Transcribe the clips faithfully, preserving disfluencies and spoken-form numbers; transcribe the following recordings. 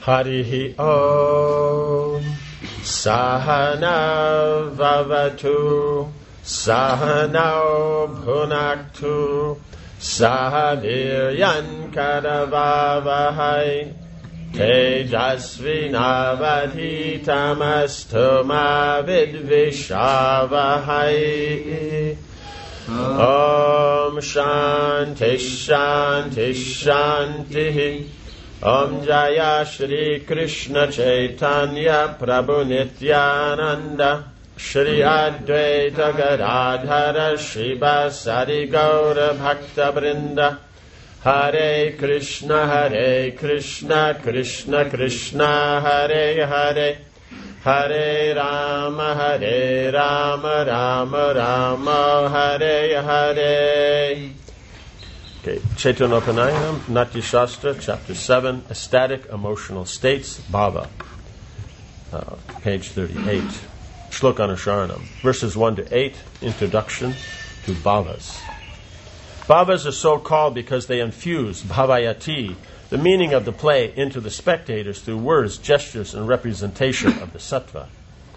Harihi Om. Sahana Vavatu. Sahana Bhunaktu. Sahaviryan Karavavahai. Tejasvi Navadhitamastu ma vidvishavahai. Om Shanti Shanti Shanti. Om Jaya Shri Krishna Chaitanya Prabhu Nityananda Shri Advaita Gadadhara Shivasari Gaura Bhakta Vrinda. Hare Krishna, Hare Krishna, Krishna Krishna, Hare Hare, Hare Rama, Hare Rama, Rama Rama, Hare Hare. Okay, Chaitanya Upanayana, Natya Shastra, Chapter seven, Ecstatic Emotional States, Bhava, uh, page thirty-eight, Shlokanusharanam, verses one to eight, Introduction to Bhavas. Bhavas are so called because they infuse bhavayati, the meaning of the play, into the spectators through words, gestures, and representation of the sattva.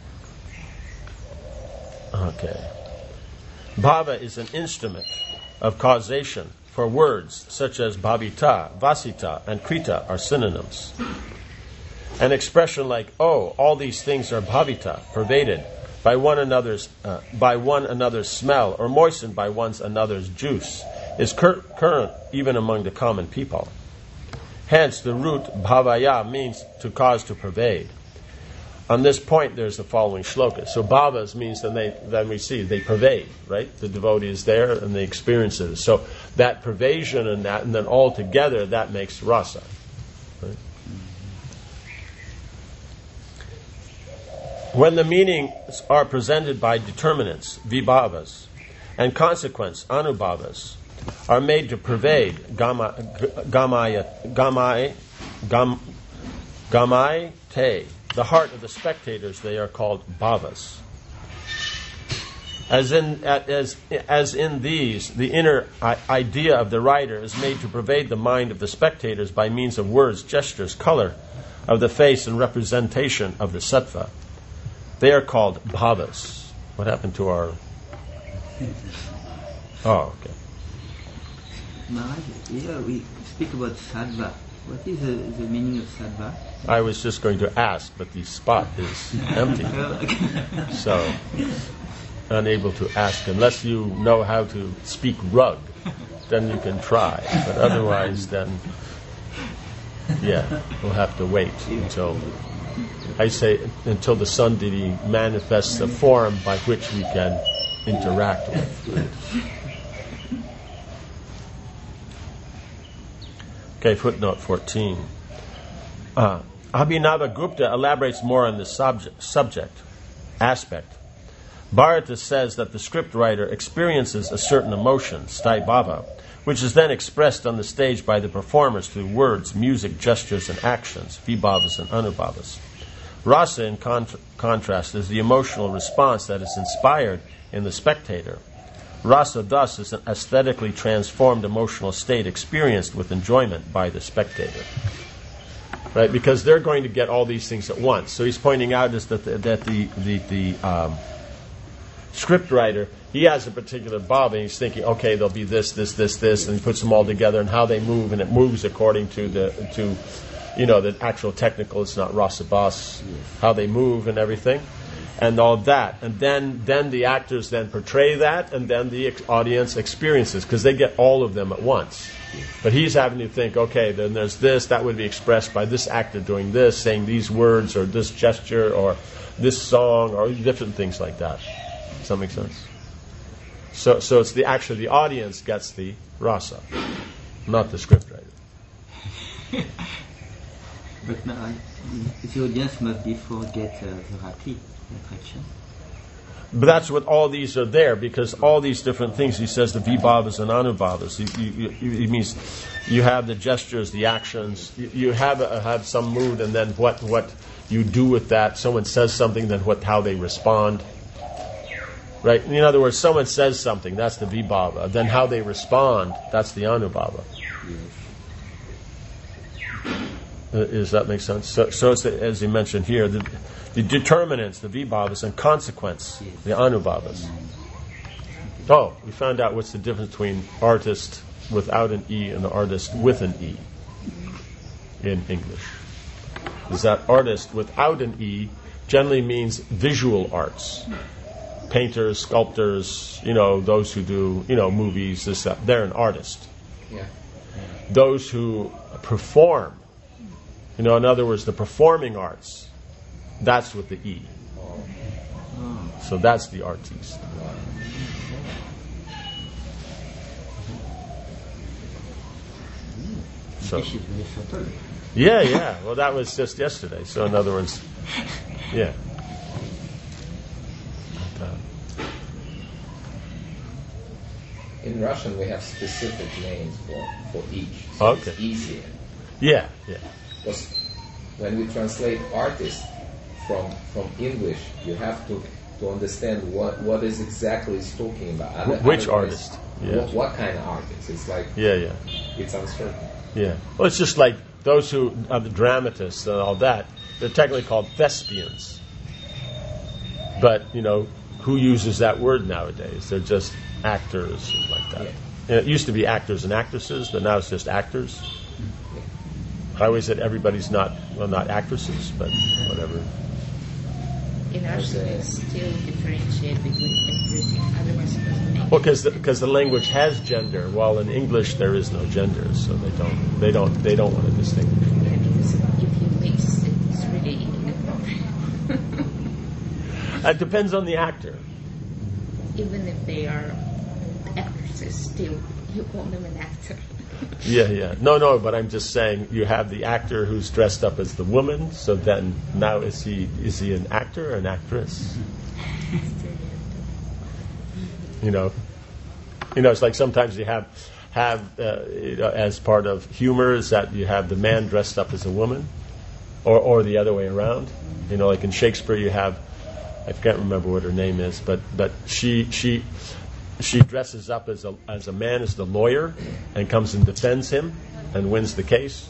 Okay. Bhava is an instrument of causation for words such as bhavita, vasita, and krita are synonyms. An expression like, oh, all these things are bhavita, pervaded by one another's uh, by one another's smell, or moistened by one another's juice, is cur- current even among the common people. Hence, the root bhavaya means to cause, to pervade. On this point, there's the following shloka. So bhavas means that they, then we see they pervade, right? The devotee is there and they experience it. So that pervasion and that, and then all together, that makes rasa. Right? When the meanings are presented by determinants, vibhavas, and consequence, anubhavas, are made to pervade gamma, gamaya, gamai, gam, gamai te, the heart of the spectators, they are called bhavas. As in, as, as in these, the inner idea of the writer is made to pervade the mind of the spectators by means of words, gestures, color of the face, and representation of the sattva. They are called bhavas. What happened to our... Oh, okay. Maharaj, yeah, we speak about sattva. What is the, the meaning of sattva? I was just going to ask, but the spot is empty. So, unable to ask. Unless you know how to speak rug, then you can try. But otherwise, then, yeah, we'll have to wait until, I say, until the Sandhiti manifests a form by which we can interact with. Okay, footnote fourteen. Uh, Abhinavagupta elaborates more on this subject, subject aspect. Bharata says that the scriptwriter experiences a certain emotion, sthai-bhava, which is then expressed on the stage by the performers through words, music, gestures, and actions, vibhavas and anubhavas. Rasa, in contra- contrast, is the emotional response that is inspired in the spectator. Rasa thus is an aesthetically transformed emotional state experienced with enjoyment by the spectator. Right? Because they're going to get all these things at once. So he's pointing out is that the, that the, the, the um, scriptwriter, he has a particular bhava, and he's thinking, okay, there'll be this, this, this, this, and he puts them all together and how they move, and it moves according to the, to, you know, the actual technical, it's not rasa bas, how they move and everything. And all that, and then then the actors then portray that, and then the ex- audience experiences, because they get all of them at once. But he's having to think, okay, then there's this, that would be expressed by this actor doing this, saying these words, or this gesture, or this song, or different things like that. Does that make sense? So so it's the actually the audience gets the rasa, not the scriptwriter. But now, the audience must before get uh, the rati. Attraction. But that's what all these are there, because all these different things, he says, the vibhavas and anubhavas. He, he, he means you have the gestures, the actions. You, you have a, have some mood, and then what what you do with that. Someone says something, then what how they respond. Right? In other words, someone says something, that's the vibhava. Then how they respond, that's the anubhava. Uh, does that make sense? So, so it's the, as he mentioned here, the, the determinants, the vibhavas, and consequence, the anubhavas. Oh, we found out what's the difference between artist without an E and the artist with an E in English. Is that artist without an E generally means visual arts. Painters, sculptors, you know, those who do, you know, movies, this, that, they're an artist. Yeah. Those who perform, you know, in other words, the performing arts, that's with the E. So that's the artiste. So, This is very subtle. yeah, yeah. Well, that was just yesterday. So, in other words, yeah. But, uh, In Russian, we have specific names for, for each. So Okay. It's easier. yeah, yeah. Because when we translate artist from from English, you have to, to understand what, what is exactly he's talking about. Other- Wh- which otherwise, artist? Yeah. What, what kind of artist? It's like, Yeah, yeah. it's uncertain. Yeah. Well, it's just like those who are the dramatists and all that, they're technically called thespians. But, you know, who uses that word nowadays? They're just actors and like that. Yeah. And it used to be actors and actresses, but now it's just actors. I always said everybody's not, well, not actresses, but whatever. In Russian, we still differentiate between everything, otherwise it doesn't make Well, because the, 'cause the language has gender, while in English there is no gender, so they don't they don't they don't want to distinguish. Yeah, because if you mix it, it's really inappropriate. It depends on the actor. Even if they are actresses, still you call them an actor. Yeah, yeah. No, no, but I'm just saying you have the actor who's dressed up as the woman, so then now is he is he an actor or an actress? You know, you know, it's like sometimes you have have uh, you know, as part of humor is that you have the man dressed up as a woman, or or the other way around. You know, like in Shakespeare, you have I can't remember what her name is, but but she she. She dresses up as a as a man, as the lawyer, and comes and defends him, and wins the case.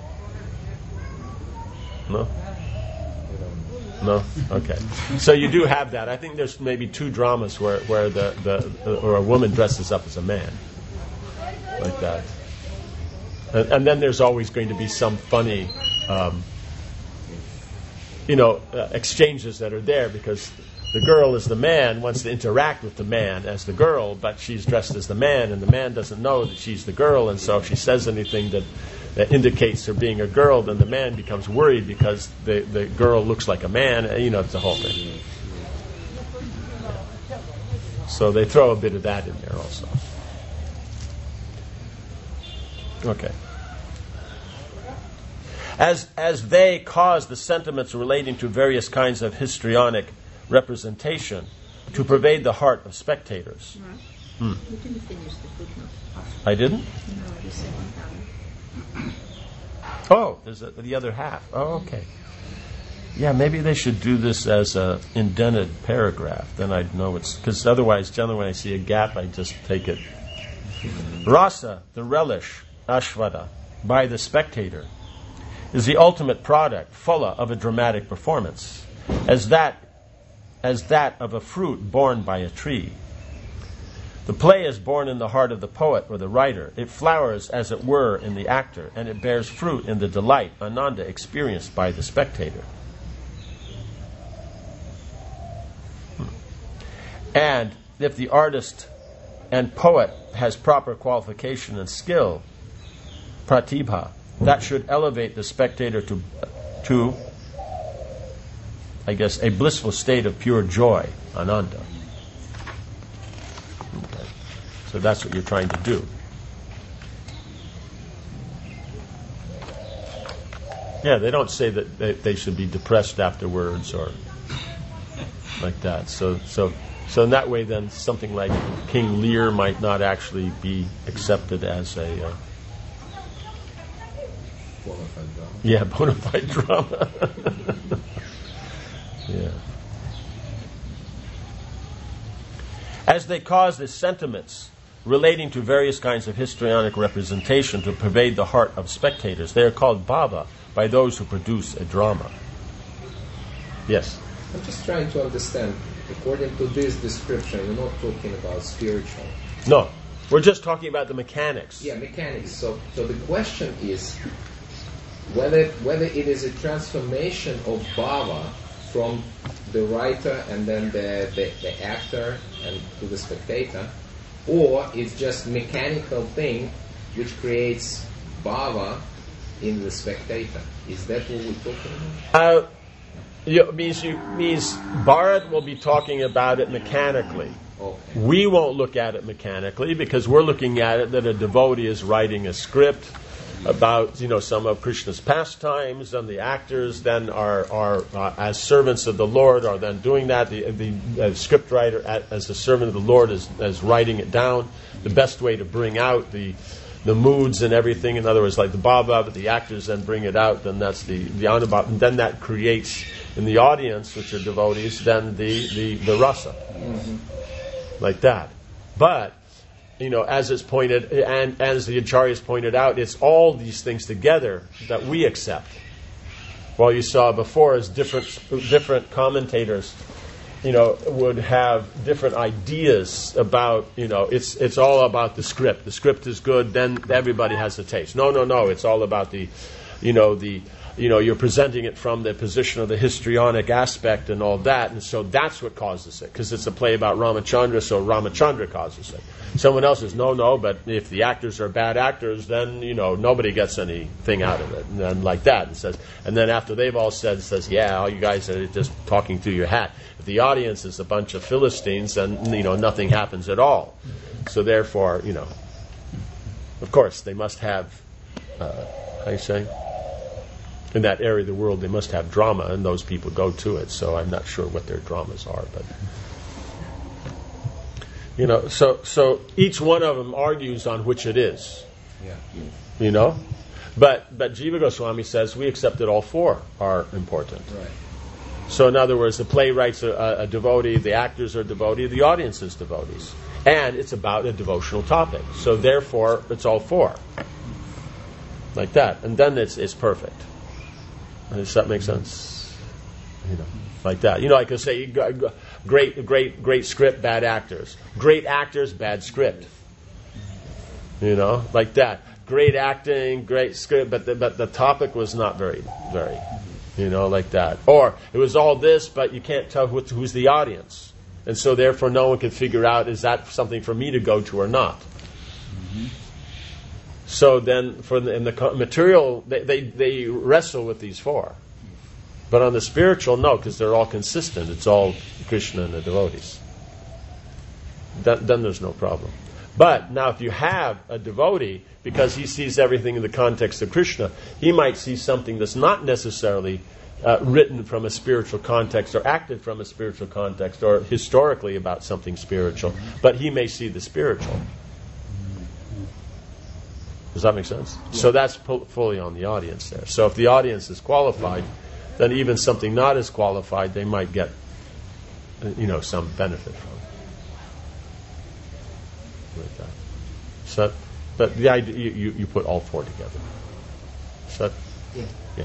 No, no, okay. So you do have that. I think there's maybe two dramas where where the the or a woman dresses up as a man, like that. And, and then there's always going to be some funny, um, you know, uh, exchanges that are there because the girl is the man, wants to interact with the man as the girl, but she's dressed as the man, and the man doesn't know that she's the girl, and so if she says anything that, that indicates her being a girl, then the man becomes worried because the, the girl looks like a man. You know, it's the whole thing. So they throw a bit of that in there also. Okay. As, as they cause the sentiments relating to various kinds of histrionic representation to pervade the heart of spectators. No, you didn't finish the footnote. I didn't? No, the second down. Oh, there's a, the other half. Oh, okay. Yeah, maybe they should do this as a indented paragraph. Then I'd know it's... Because otherwise, generally when I see a gap, I just take it. Rasa, the relish, ashvada, by the spectator, is the ultimate product, phala, of a dramatic performance, as that as that of a fruit borne by a tree. The play is born in the heart of the poet or the writer. It flowers, as it were, in the actor, and it bears fruit in the delight, ananda, experienced by the spectator. And if the artist and poet has proper qualification and skill, pratibha, that should elevate the spectator to, to I guess, a blissful state of pure joy, ananda. Okay. So that's what you're trying to do. Yeah, they don't say that they, they should be depressed afterwards or like that. So, so, so in that way, then something like King Lear might not actually be accepted as a uh, Bona fide drama. yeah bona fide drama. Yeah. As they cause the sentiments relating to various kinds of histrionic representation to pervade the heart of spectators, they are called bhava by by those who produce a drama. Yes? I'm just trying to understand, according to this description, you're not talking about spiritual. No. We're just talking about the mechanics. Yeah, mechanics. So, so the question is whether whether it is a transformation of bhava from the writer and then the, the, the actor and to the spectator, or it's just mechanical thing which creates bhava in the spectator. Is that what we're talking about? Uh, you, means you, means Bharat will be talking about it mechanically. Okay. We won't look at it mechanically because we're looking at it that a devotee is writing a script about, you know, some of Krishna's pastimes, and the actors then are, are uh, as servants of the Lord, are then doing that. The, the uh, script writer, as a servant of the Lord, is, is writing it down. The best way to bring out the the moods and everything, in other words, like the bhava, but the actors then bring it out, then that's the, the anubhava, and then that creates in the audience, which are devotees, then the, the, the rasa. Mm-hmm. Like that. But, you know, as it's pointed, and as the acharyas pointed out, it's all these things together that we accept. Well, you saw before as different different commentators, you know, would have different ideas about, you know, it's it's all about the script. The script is good, then everybody has a taste. No, no, no, it's all about the, you know, the, you know, you're presenting it from the position of the histrionic aspect and all that, and so that's what causes it, because it's a play about Ramachandra, so Ramachandra causes it. Someone else says, no, no, but if the actors are bad actors, then, you know, nobody gets anything out of it, and then like that, and says, and then after they've all said, it says, yeah, all you guys are just talking through your hat. If the audience is a bunch of Philistines, then, you know, nothing happens at all. So therefore, you know, of course, they must have, uh, how do you say? In that area of the world, they must have drama, and those people go to it. So I'm not sure what their dramas are, but you know, so so each one of them argues on which it is. Yeah. You know, but but Jiva Goswami says we accept that all four are important. Right. So in other words, the playwright's a, a devotee, the actors are devotee, the audience is devotees, and it's about a devotional topic. So therefore, it's all four, like that, and then it's it's perfect. Does that make sense? You know, like that. You know, I could say, great, great, great script, bad actors. Great actors, bad script. You know, like that. Great acting, great script, but the, but the topic was not very, very, you know, like that. Or it was all this, but you can't tell who, who's the audience, and so therefore no one can figure out, is that something for me to go to or not. Mm-hmm. So then, for the, in the material, they, they, they wrestle with these four. But on the spiritual, no, because they're all consistent. It's all Krishna and the devotees. Then, then there's no problem. But now if you have a devotee, because he sees everything in the context of Krishna, he might see something that's not necessarily uh, written from a spiritual context or acted from a spiritual context or historically about something spiritual, but he may see the spiritual. Does that make sense? Yeah. So that's pu- fully on the audience there. So if the audience is qualified, then even something not as qualified, they might get, you know, some benefit from it. Like that. So, but the idea, you, you, you put all four together. So, yeah. Yeah.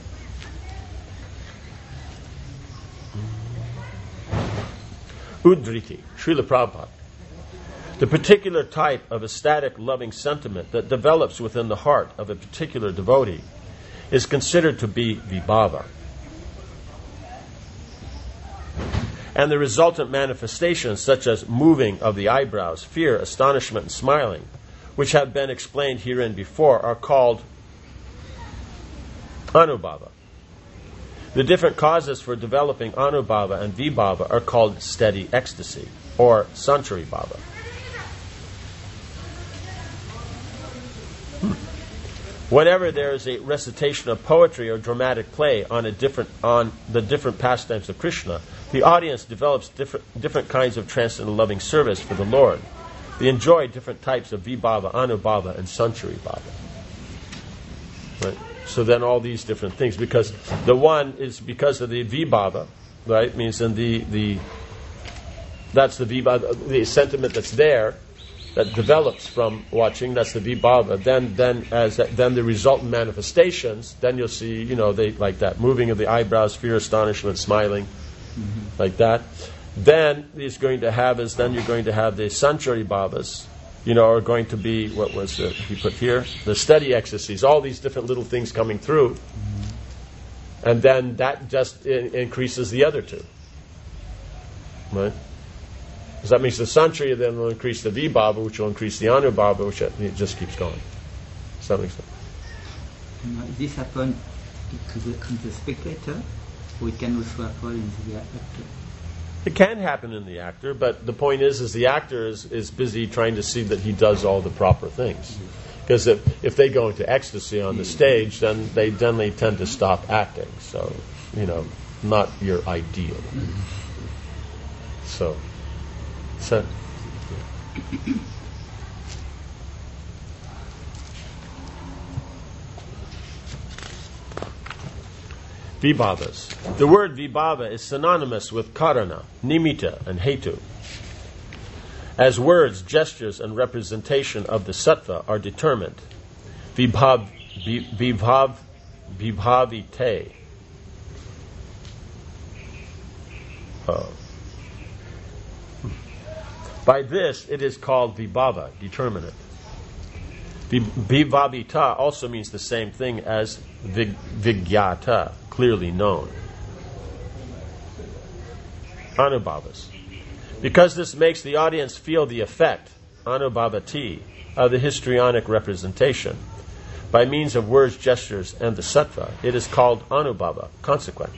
Uddriti, Srila Prabhupada. The particular type of ecstatic loving sentiment that develops within the heart of a particular devotee is considered to be vibhava. And the resultant manifestations, such as moving of the eyebrows, fear, astonishment, and smiling, which have been explained herein before, are called anubhava. The different causes for developing anubhava and vibhava are called steady ecstasy, or sanchari bhava. Whenever there is a recitation of poetry or dramatic play on a different on the different pastimes of Krishna, the audience develops different different kinds of transcendental loving service for the Lord. They enjoy different types of vibhava, anubhava, and sanchari bhava. Right? So then all these different things, because the one is because of the vibhava, right? Means in the the that's the vibhava, the sentiment that's there, that develops from watching. That's the vibhava. Then, then as then the resultant manifestations. Then you'll see, you know, they like that moving of the eyebrows, fear, astonishment, smiling, mm-hmm. like that. Then he's going to have is then you're going to have the sanchari bhavas, you know, are going to be what was it he put here? The steady ecstasies. All these different little things coming through, mm-hmm. and then that just in- increases the other two, right? Because that means the sanchari then will increase the vibhava, which will increase the anubhava, which it just keeps going. Does that make sense? Now, this happens to the, to the spectator, or it can also happen in the actor. It can happen in the actor, but the point is, is the actor is, is busy trying to see that he does all the proper things. Because if, if they go into ecstasy on the stage, then they then they tend to stop acting. So, you know, not your ideal. So. So, vibhavas. The word vibhava is synonymous with karana, nimitta, and hetu. As words, gestures, and representation of the sattva are determined, vibhav, vibhav, vibhavite. Oh. By this, it is called vibhava, determinate. Vibhavita also means the same thing as vig- vigyata, clearly known. Anubhavas. Because this makes the audience feel the effect, anubhavati, of the histrionic representation, by means of words, gestures, and the sattva, it is called anubhava, consequent.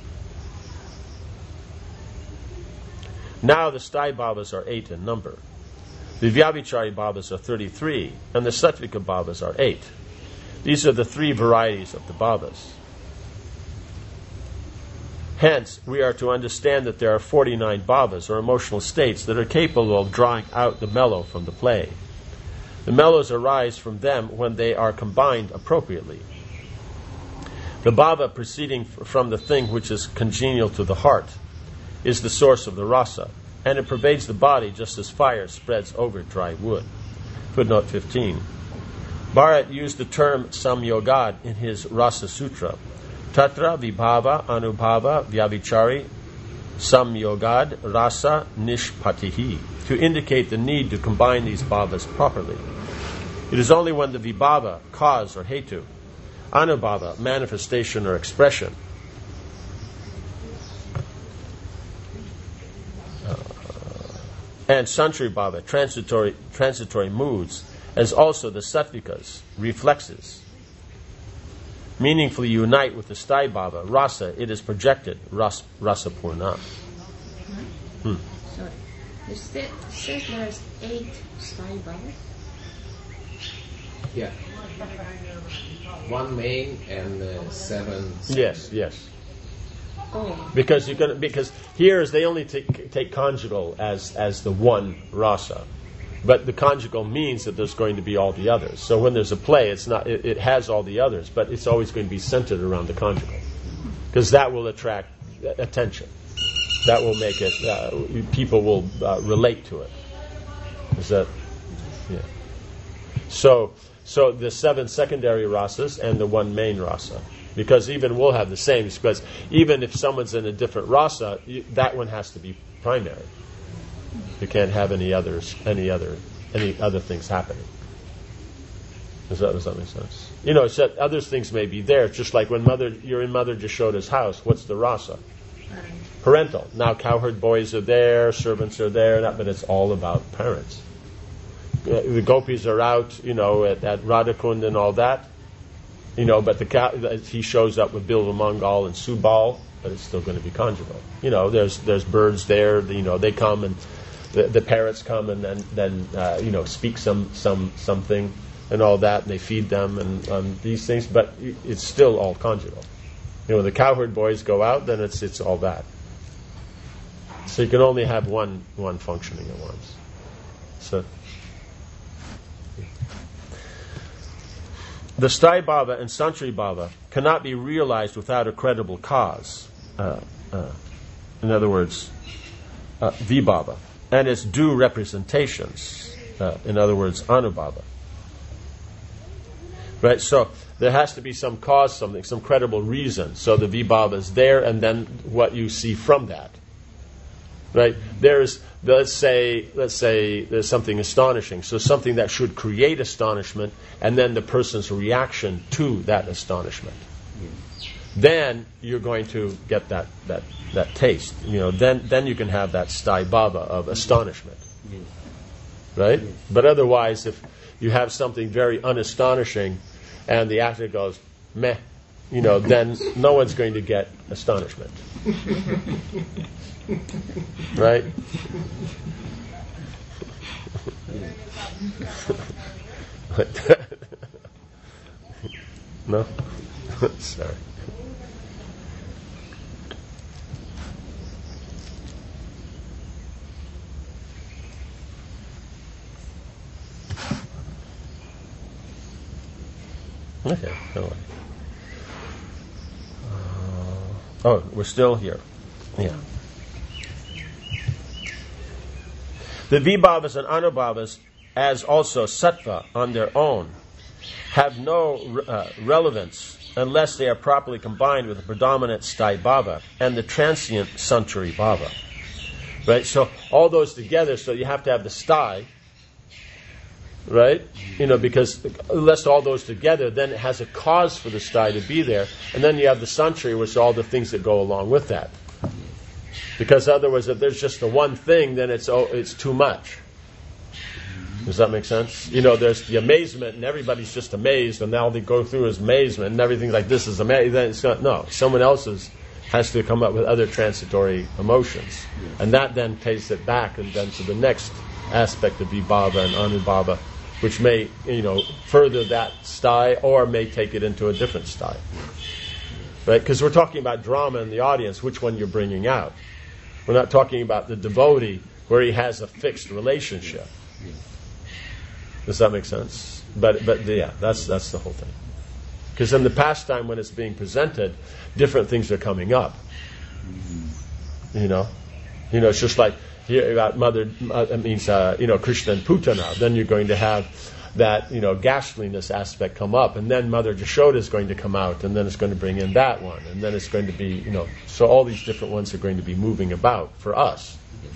Now the sthai bhavas are eight in number. The vyabhichari bhavas are thirty-three, and the sattvika bhavas are eight. These are the three varieties of the bhavas. Hence, we are to understand that there are forty-nine bhavas, or emotional states, that are capable of drawing out the mellow from the play. The mellows arise from them when they are combined appropriately. The bhava proceeding from the thing which is congenial to the heart is the source of the rasa, and it pervades the body just as fire spreads over dry wood. Footnote fifteen. Bharat used the term samyogad in his Rasa Sutra. Tatra vibhava anubhava vyabhichari samyogad rasa nishpatihi, to indicate the need to combine these bhavas properly. It is only when the vibhava, cause or hetu, anubhava, manifestation or expression, and sanchari bhava, transitory, transitory moods, as also the sattvikas, reflexes, meaningfully unite with the sthai bhava, rasa, it is projected, ras, rasa purna. Hmm. Sorry. You said, said there's eight sthai bhavas? Yeah. One main and uh, seven. Yes, yes. Oh. Because you're gonna because here is they only take take conjugal as as the one rasa, but the conjugal means that there's going to be all the others. So when there's a play, it's not it, it has all the others, but it's always going to be centered around the conjugal, because that will attract attention. That will make it uh, people will uh, relate to it. Is that yeah? So so the seven secondary rasas and the one main rasa. Because even we'll have the same, because even if someone's in a different rasa, you, that one has to be primary. You can't have any others, any other, any other things happening. Does that, does that make sense? You know, it's that other things may be there. Just like when mother, you're in Mother Jashoda's house. What's the rasa? Parental. Now cowherd boys are there, servants are there, but it's all about parents. The gopis are out, you know, at, at Radhakund and all that. You know, but the cow, he shows up with Bilva Mangal and Subal, but it's still going to be conjugal. You know, there's there's birds there. You know, they come and the, the parrots come and then then uh, you know speak some some something and all that, and they feed them and um, these things. But it's still all conjugal. You know, when the cowherd boys go out, then it's it's all that. So you can only have one one functioning at once. So. The sthai bhava and sanchari bhava cannot be realized without a credible cause. Uh, uh, in other words, uh, vibhava, and its due representations. Uh, in other words, anubhava. Right? So there has to be some cause, something, some credible reason. So the vibhava is there, and then what you see from that. Right? There's, let's say, let's say there's something astonishing. So something that should create astonishment, and then the person's reaction to that astonishment. Yes. Then you're going to get that, that, that taste. You know, then then you can have that sthāyi bhava of astonishment. Yes. Right? Yes. But otherwise, if you have something very unastonishing, and the actor goes, meh, you know, then no one's going to get astonishment. Right? No? Sorry. Okay, no way. Uh, oh, we're still here. Yeah. The vibhavas and anubhavas, as also sattva on their own, have no uh, relevance unless they are properly combined with the predominant sthāyi bhava and the transient sanctuari bhava. Right? So all those together, so you have to have the sthāyi, right? You know, because unless all those together, then it has a cause for the sthāyi to be there, and then you have the sanctuari, which are all the things that go along with that. Because otherwise, if there's just the one thing, then it's oh, it's too much. Does that make sense? You know, there's the amazement, and everybody's just amazed, and now they go through his amazement, and everything's like, this is amazing. Then it's not, no, someone else's has to come up with other transitory emotions. And that then takes it back, and then to the next aspect of vibhava and anubhava, which may, you know, further that sthāyi, or may take it into a different sthāyi. Right? Because we're talking about drama in the audience, which one you're bringing out. We're not talking about the devotee where he has a fixed relationship. Does that make sense? But but yeah, that's that's the whole thing. Because in the pastime, when it's being presented, different things are coming up. You know, you know, it's just like here about mother. Uh, it means uh, you know, Krishna and Putana. Then you're going to have that, you know, ghastliness aspect come up, and then Mother Jashoda is going to come out, and then it's going to bring in that one, and then it's going to be, you know, so all these different ones are going to be moving about for us,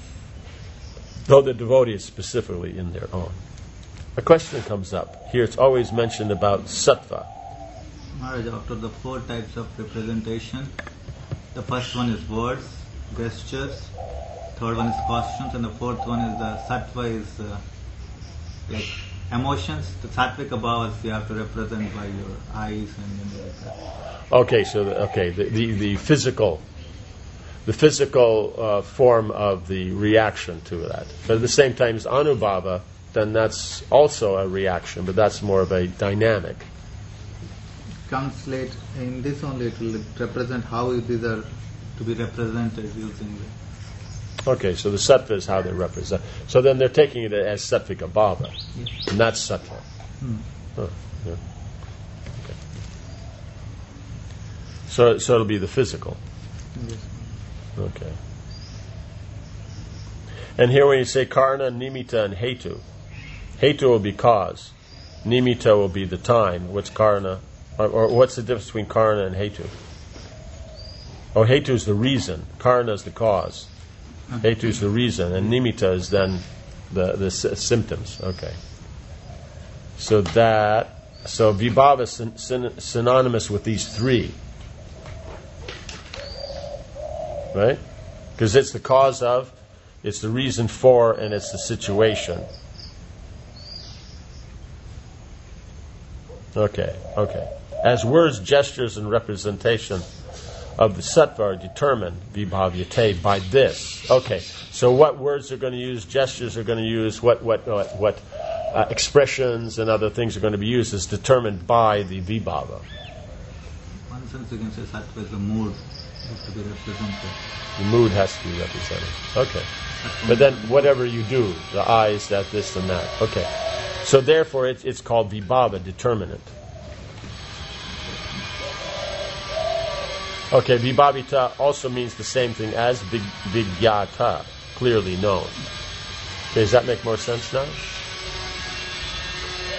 though the devotee is specifically in their own. A question comes up here. It's always mentioned about sattva. Maharaj, after the four types of representation, the first one is words, gestures, third one is costumes, and the fourth one is the sattva is uh, like emotions. The sattvika bhavas you have to represent by your eyes and you know, like that. Okay, so the, okay, the, the, the physical, the physical uh, form of the reaction to that. But at the same time, as anubhava, then that's also a reaction, but that's more of a dynamic. Translate in this only, it will represent how these are to be represented using the. Okay, so the sattva is how they represent. So then they're taking it as sattvika bhava, yes. And that's sattva. Hmm. Oh, yeah. Okay. So, so it'll be the physical. Yes. Okay. And here when you say karna, nimitta, and hetu, hetu will be cause, nimitta will be the time. What's karna, or, or what's the difference between karna and hetu? Oh, hetu is the reason. Karna is the cause. Hetu is the reason, and nimitta is then the the s- symptoms. Okay. So that so vibhava is syn- syn- synonymous with these three, right? Because it's the cause of, it's the reason for, and it's the situation. Okay. Okay. As words, gestures, and representation of the sattva are determined, vibhavyate, by this. Okay, so what words are going to use, gestures are going to use, what what what, what uh, expressions and other things are going to be used is determined by the vibhava. One sense you can say sattva is the mood has to be represented. The mood has to be represented. Okay. But then whatever you do, the eyes, that, this, and that. Okay. So therefore it's, it's called vibhava, determinant. Okay, vibhavita also means the same thing as vig, vigyata, clearly known. Okay, does that make more sense now?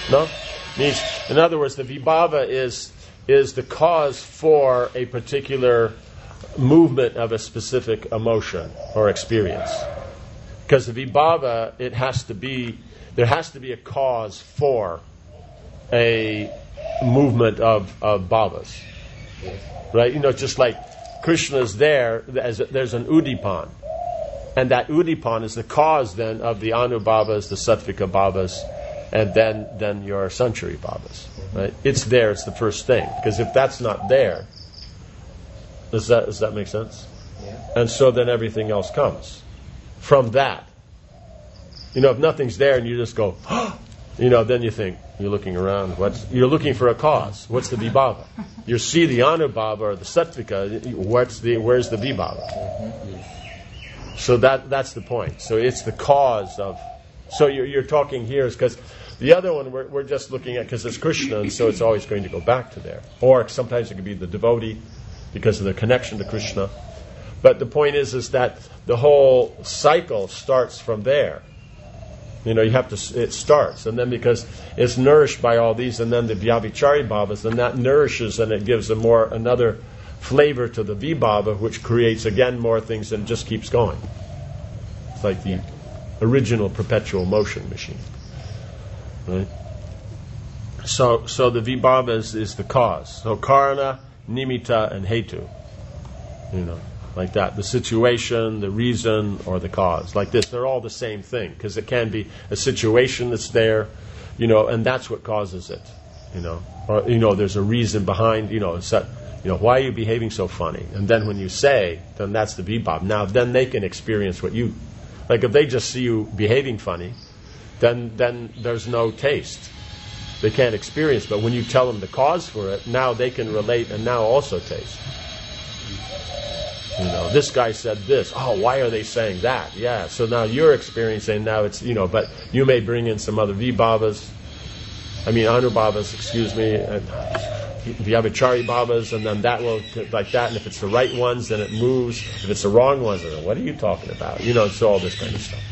No? Means, in other words, the vibhava is is the cause for a particular movement of a specific emotion or experience. Because the vibhava, it has to be, there has to be a cause for a movement of, of bhavas. Right? You know, just like Krishna is there, as a, there's an udipan. And that udipan is the cause then of the anubhavas, the sattvika bhavas, and then, then your sanchari bhavas. Right? It's there, it's the first thing. Because if that's not there, does that, does that make sense? Yeah. And so then everything else comes from that. You know, if nothing's there and you just go, you know, then you think, you're looking around, what's, you're looking for a cause. What's the vibhava? You see the anubhava or the sattvika, what's the, where's the vibhava? Mm-hmm. So that that's the point. So it's the cause of, so you're, you're talking here is because the other one we're, we're just looking at because it's Krishna, and so it's always going to go back to there. Or sometimes it could be the devotee because of their connection to Krishna. But the point is, is that the whole cycle starts from there. You know, you have to, it starts, and then because it's nourished by all these, and then the vyavichari bhavas, then that nourishes and it gives a more, another flavor to the vibhava, which creates again more things and just keeps going. It's like the original perpetual motion machine. Right? So, so the vibhava is, is the cause. So karana, nimitta, and hetu. You know, like that. The situation, the reason, or the cause. Like this, they're all the same thing, because it can be a situation that's there, you know, and that's what causes it. You know, or you know, there's a reason behind. You know, it's that, you know, why are you behaving so funny? And then when you say, then that's the vibhava. Now, then they can experience what you, like if they just see you behaving funny, then then there's no taste. They can't experience. But when you tell them the cause for it, now they can relate and now also taste. You know, this guy said this. Oh, why are they saying that? Yeah. So now you're experiencing. Now it's, you know, but you may bring in some other vibhavas. I mean, anubhavas, excuse me, and vyavichari bhavas, and then that will, like that, and if it's the right ones, then it moves. If it's the wrong ones, then what are you talking about? You know, it's all this kind of stuff.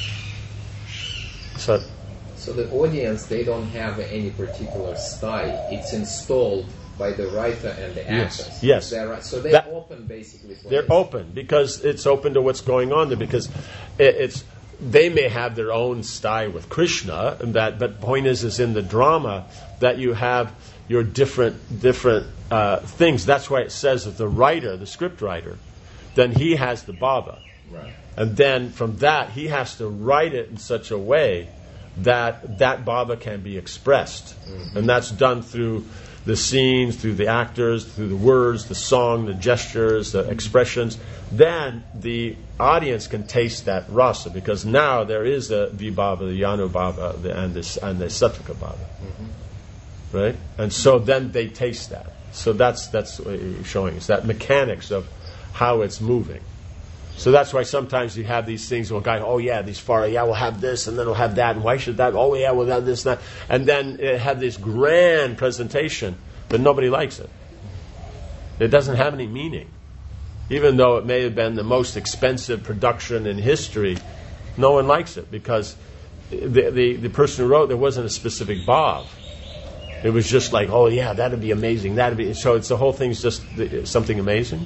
So, so the audience, they don't have any particular style. It's installed by the writer and the yes, actors. yes. They're right. So they're that, open, basically. For they're this. open because it's open to what's going on there. Because it, it's they may have their own style with Krishna, and that. But point is, is in the drama that you have your different different uh, things. That's why it says that the writer, the script writer, then he has the bhava, right. And then from that he has to write it in such a way that that bhava can be expressed, mm-hmm. And that's done through the scenes, through the actors, through the words, the song, the gestures, the expressions. Then the audience can taste that rasa, because now there is a vibhava, the anubhava, the, and the and the sattvika bhava, mm-hmm. Right? And so then they taste that. So that's that's what you're showing us, that mechanics of how it's moving. So that's why sometimes you have these things. Well, guy, oh yeah, these far, yeah, we'll have this, and then we'll have that, and why should that? Oh yeah, we'll have this, and that, and then it had this grand presentation, but nobody likes it. It doesn't have any meaning, even though it may have been the most expensive production in history. No one likes it because the the, the person who wrote, there wasn't a specific bhav. It was just like, oh yeah, that'd be amazing. That'd be so. It's the whole thing's just something amazing.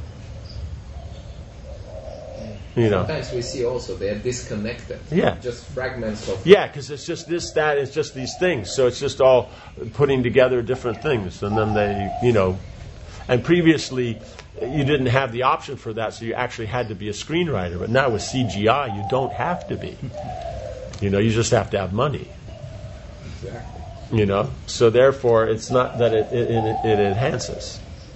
You know. Sometimes we see also they are disconnected. Yeah. Just fragments of. Yeah, because it's just this, that, it's just these things. So it's just all putting together different things. And then they, you know, and previously you didn't have the option for that, so you actually had to be a screenwriter. But now with C G I, you don't have to be. You know, you just have to have money. Exactly. You know, so therefore it's not that it, it, it, it enhances.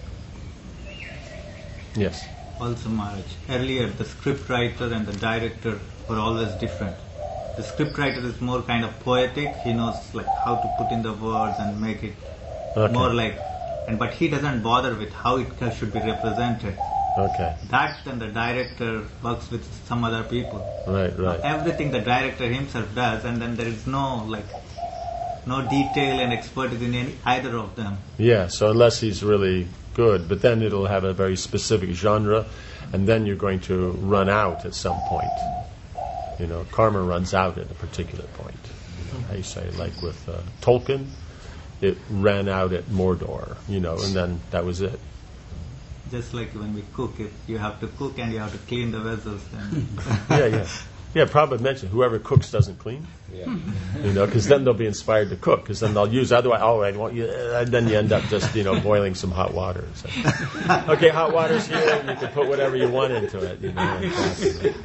Yes. Also, Maharaj, earlier the script writer and the director were always different. The script writer is more kind of poetic. He knows like how to put in the words and make it okay. More like, and but he doesn't bother with how it should be represented. Okay. That then the director works with some other people. Right, right. Everything the director himself does, and then there is no like no detail and expertise in any, either of them. Yeah. So unless he's really good, but then it'll have a very specific genre, and then you're going to run out at some point. You know, karma runs out at a particular point. how you say, like with uh, Tolkien, it ran out at Mordor, you know, and then that was it. Just like when we cook, if you have to cook and you have to clean the vessels, then yeah, yeah. Yeah, Prabhupada mentioned whoever cooks doesn't clean. Yeah. You know, because then they'll be inspired to cook, because then they'll use, otherwise, oh, I want you, and then you end up just, you know, boiling some hot water. So. Okay, hot water's here, and you can put whatever you want into it, you know.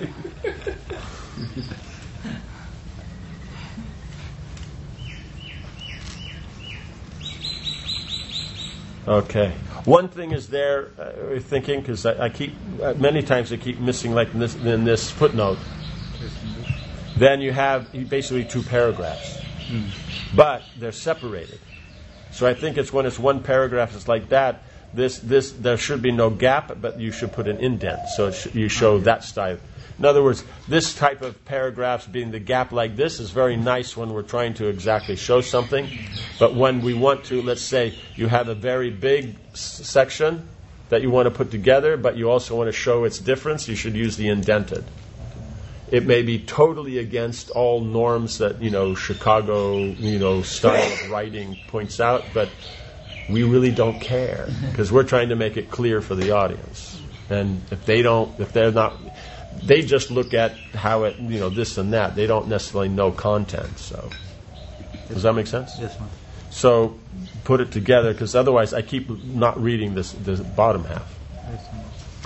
Okay. One thing is there, uh, we're thinking, because I, I keep, uh, many times I keep missing, like in this, in this footnote, then you have basically two paragraphs. Mm. But they're separated. So I think it's when it's one paragraph, it's like that, this, this, there should be no gap, but you should put an indent, so it sh- you show that style. In other words, this type of paragraphs being the gap like this is very nice when we're trying to exactly show something. But when we want to, let's say you have a very big s- section that you want to put together, but you also want to show its difference, you should use the indented. It may be totally against all norms that, you know, Chicago, you know, style of writing points out, but we really don't care because we're trying to make it clear for the audience. And if they don't, if they're not, they just look at how it, you know, this and that. They don't necessarily know content. So, does that make sense? Yes, ma'am. So, put it together, because otherwise I keep not reading this, this bottom half. Yes, ma'am.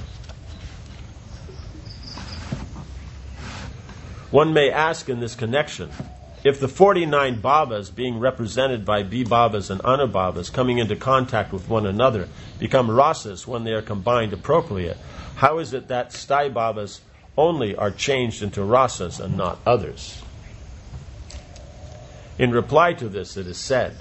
One may ask in this connection, if the forty-nine bhavas being represented by vibhavas and anubhavas coming into contact with one another become rasas when they are combined appropriately, how is it that sthai bhavas only are changed into rasas and not others? In reply to this, it is said,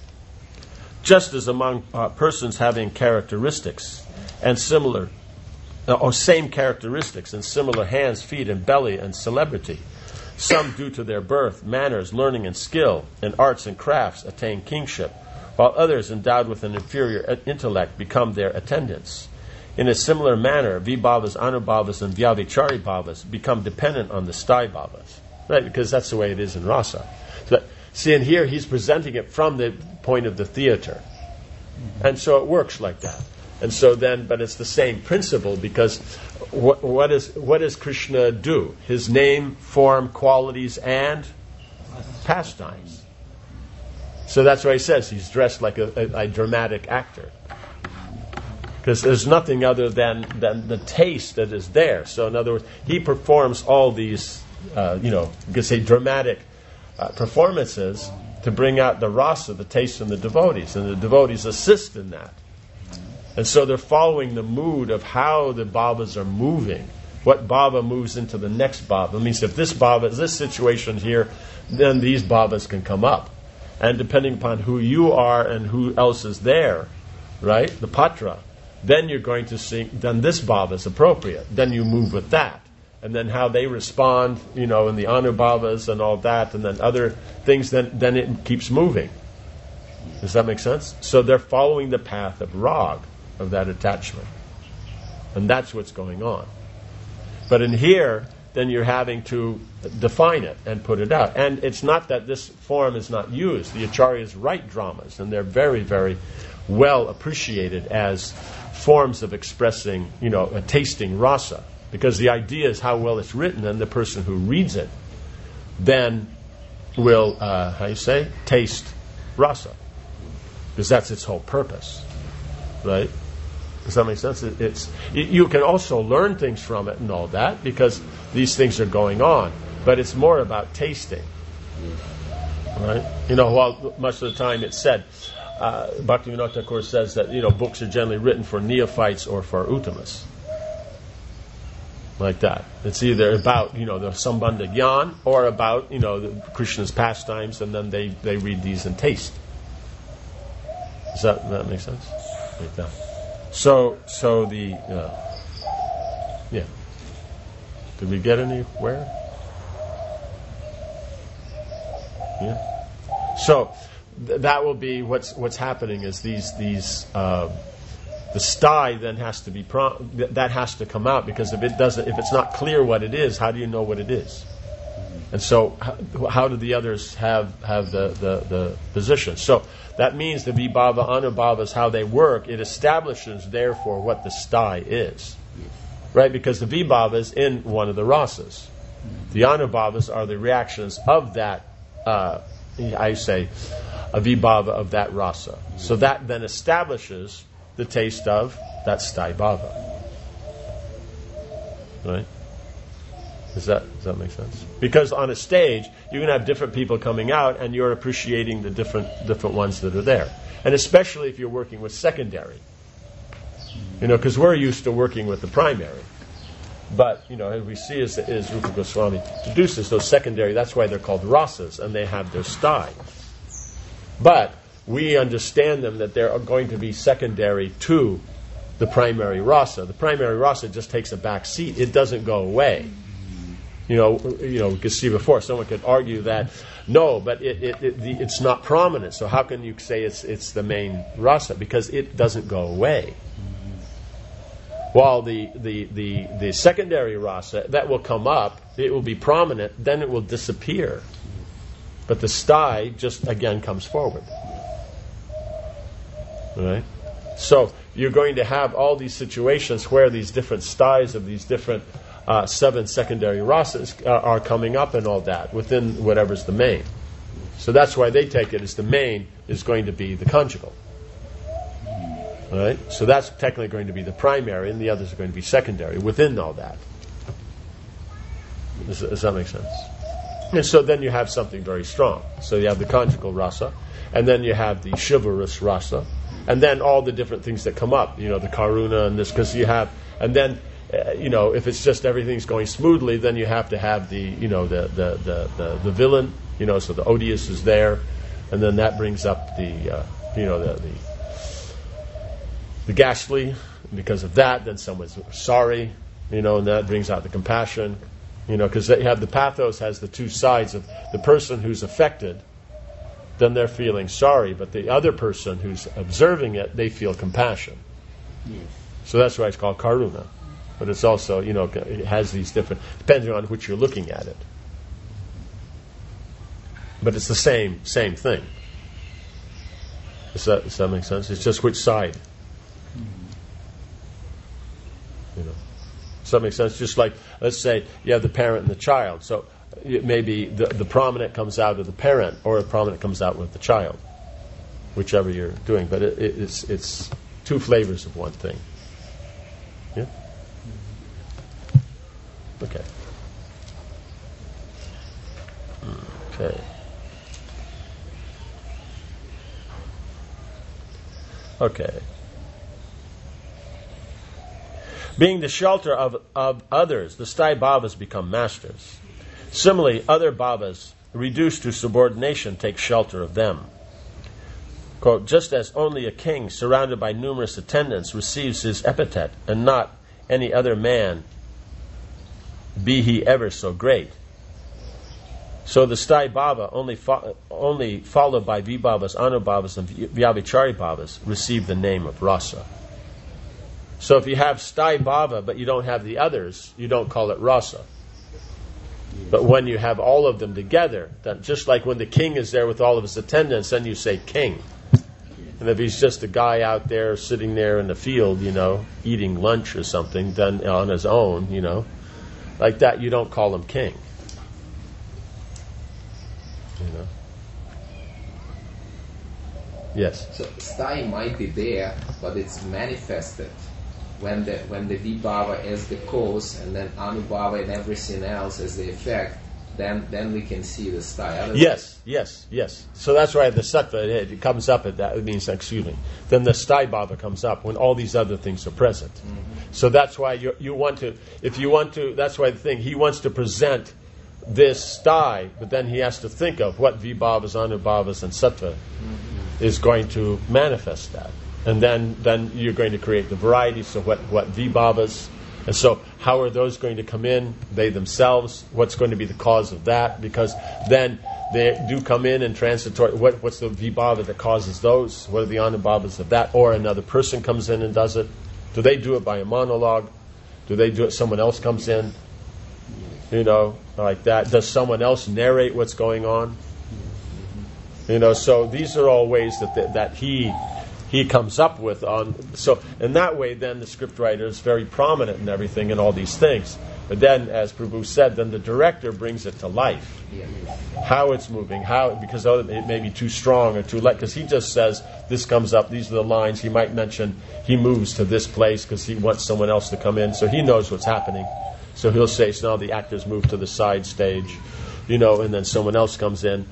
just as among uh, persons having characteristics and similar, uh, or same characteristics and similar hands, feet, and belly and celebrity, some due to their birth, manners, learning, and skill, and arts and crafts attain kingship, while others endowed with an inferior intellect become their attendants. In a similar manner, vibhavas, anubhavas, and vyavichari bhavas become dependent on the sthai bhavas, right? Because that's the way it is in rasa. So, see, and here he's presenting it from the point of the theater, and so it works like that. And so then, but it's the same principle, because what, what is what does Krishna do? His name, form, qualities, and pastimes. So that's why he says he's dressed like a, a, a dramatic actor. Because there's nothing other than, than the taste that is there. So in other words, he performs all these, uh, you know, you could say dramatic uh, performances to bring out the rasa, the taste in the devotees. And the devotees assist in that. And so they're following the mood of how the bhavas are moving. What bhava moves into the next bhava. It means if this bhava is this situation here, then these bhavas can come up. And depending upon who you are and who else is there, right, the patra, then you're going to see, then this bhava is appropriate. Then you move with that. And then how they respond, you know, in the anubhavas and all that, and then other things, then, then it keeps moving. Does that make sense? So they're following the path of rag, of that attachment. And that's what's going on. But in here, then you're having to define it and put it out. And it's not that this form is not used. The acharyas write dramas, and they're very, very well appreciated as forms of expressing, you know, a tasting rasa. Because the idea is how well it's written, and the person who reads it then will, uh, how you say, taste rasa. Because that's its whole purpose. Right? Does that make sense? It, it's you can also learn things from it and all that, because these things are going on. But it's more about tasting. Right? You know, while much of the time it's said, uh, Bhaktivinoda Thakur says that, you know, books are generally written for neophytes or for uttamas. Like that. It's either about, you know, the Sambandha Gyan, or about, you know, the Krishna's pastimes, and then they, they read these and taste. Does that, that make sense? Like that. So, so the, uh, yeah. Did we get anywhere? Yeah. So, th- that will be what's what's happening is these these uh, the sthai then has to be pro- th- that has to come out, because if it doesn't, if it's not clear what it is, how do you know what it is? And so how, how do the others have, have the, the, the position? So that means the vibhava, anubhavas, how they work, it establishes therefore what the sthai is. Right? Because the vibhava is in one of the rasas. The anubhavas are the reactions of that, uh, I say, a vibhava of that rasa. So that then establishes the taste of that sthai bhava. Right? Does that, does that make sense? Because on a stage, you're going to have different people coming out and you're appreciating the different different ones that are there. And especially if you're working with secondary. You know, because we're used to working with the primary. But, you know, as we see as, as Rupa Goswami introduces those secondary, that's why they're called rasas, and they have their sthai. But we understand them that they're going to be secondary to the primary rasa. The primary rasa just takes a back seat. It doesn't go away. You know, you know, we could see before, someone could argue that, no, but it, it, it, the, it's not prominent. So how can you say it's it's the main rasa? Because it doesn't go away. While the, the, the, the secondary rasa, that will come up, it will be prominent, then it will disappear. But the sthai just, again, comes forward. All right? So you're going to have all these situations where these different sthais of these different uh, seven secondary rasas uh, are coming up and all that within whatever's the main. So that's why they take it as the main is going to be the conjugal. All right? So that's technically going to be the primary, and the others are going to be secondary within all that. Does, does that make sense? And so then you have something very strong. So you have the conjugal rasa, and then you have the chivalrous rasa, and then all the different things that come up, you know, the karuna and this, because you have, and then, uh, you know, if it's just everything's going smoothly, then you have to have the, you know, the the the the, the villain, you know, so the odious is there, and then that brings up the, uh, you know, the, the the ghastly. Because of that, then someone's sorry, you know, and that brings out the compassion, you know, because you have the pathos has the two sides of the person who's affected. Then they're feeling sorry, but the other person who's observing it, they feel compassion. Yes. So that's why it's called karuna. But it's also, you know, it has these different, depending on which you're looking at it. But it's the same same thing. Does that, does that make sense? It's just which side. You know. Does that make sense? Just like, let's say you have the parent and the child. So it maybe the, the prominent comes out of the parent, or the prominent comes out with the child, whichever you're doing. But it, it, it's it's two flavors of one thing. Yeah. Okay. Okay. Okay. Being the shelter of, of others, the sthai bhavas become masters. Similarly, other bhavas, reduced to subordination, take shelter of them. Quote, just as only a king surrounded by numerous attendants receives his epithet, and not any other man, be he ever so great. So the sthai bhava, only, fo- only followed by vibhavas, anubhavas, and vyabhichari bhavas, receive the name of rasa. So if you have sthai bhava, but you don't have the others, you don't call it rasa. But when you have all of them together, then just like when the king is there with all of his attendants, then you say king. And if he's just a guy out there sitting there in the field, you know, eating lunch or something, then on his own, you know, like that, you don't call him king. You know. Yes. So sthai might be there, but it's manifested when the when the vibhava as the cause, and then anubhava and everything else as the effect. Then then we can see the sthai. Otherwise, yes, yes, yes. So that's why the sattva, it, it comes up at that. It means, excuse me. Then the sthai bhava comes up when all these other things are present. Mm-hmm. So that's why you you want to, if you want to, that's why the thing, he wants to present this sthai, but then he has to think of what vibhavas, anubhavas, and sattva mm-hmm. is going to manifest that. And then, then you're going to create the variety. So what, what vibhavas, and so how are those going to come in? They themselves, what's going to be the cause of that? Because then they do come in and transitory. What, what's the vibhava that causes those? What are the anubhavas of that? Or another person comes in and does it? Do they do it by a monologue? Do they do it? Someone else comes in. You know, like that. Does someone else narrate what's going on? You know, so these are all ways that the, that he he comes up with on. So in that way, then the scriptwriter is very prominent in everything and all these things. But then, as Prabhu said, then the director brings it to life. How it's moving, how because it may be too strong or too light. Because he just says this comes up. These are the lines. He might mention he moves to this place because he wants someone else to come in. So he knows what's happening. So he'll say, so now the actors move to the side stage, you know, and then someone else comes in.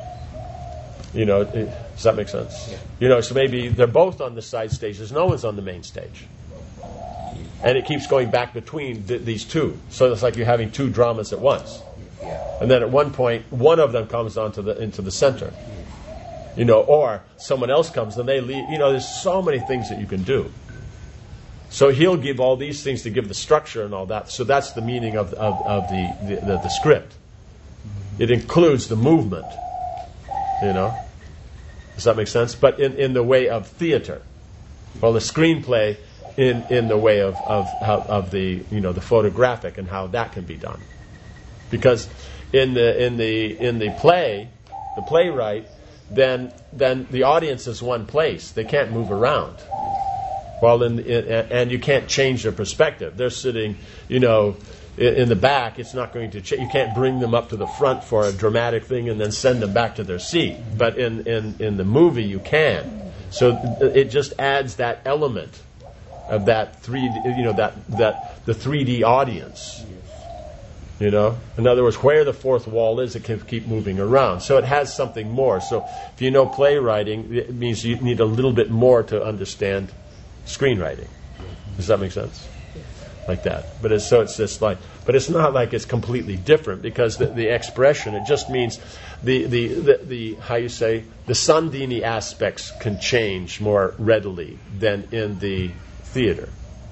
You know, it, does that make sense? Yeah. You know, so maybe they're both on the side stages. No one's on the main stage. And it keeps going back between th- these two. So it's like you're having two dramas at once. Yeah. And then at one point, one of them comes onto the into the center. You know, or someone else comes and they leave. You know, there's so many things that you can do. So he'll give all these things to give the structure and all that. So that's the meaning of of, of the, the, the, the script. It includes the movement. You know? Does that make sense? But in, in the way of theater. Well, the screenplay in, in the way of, of of the you know the photographic and how that can be done. Because in the in the in the play, the playwright, then then the audience is one place. They can't move around. While in, in and you can't change their perspective. They're sitting, you know, in, in the back. It's not going to change. You can't bring them up to the front for a dramatic thing and then send them back to their seat. But in, in, in the movie, you can. So it just adds that element of that three, you know, that that the three D audience. You know, in other words, where the fourth wall is, it can keep moving around. So it has something more. So if you know playwriting, it means you need a little bit more to understand screenwriting. Does that make sense? Like that. But it's, so it's just like, but it's not like it's completely different because the, the expression, it just means the, the, the, the, how you say, the Sandhini aspects can change more readily than in the theater.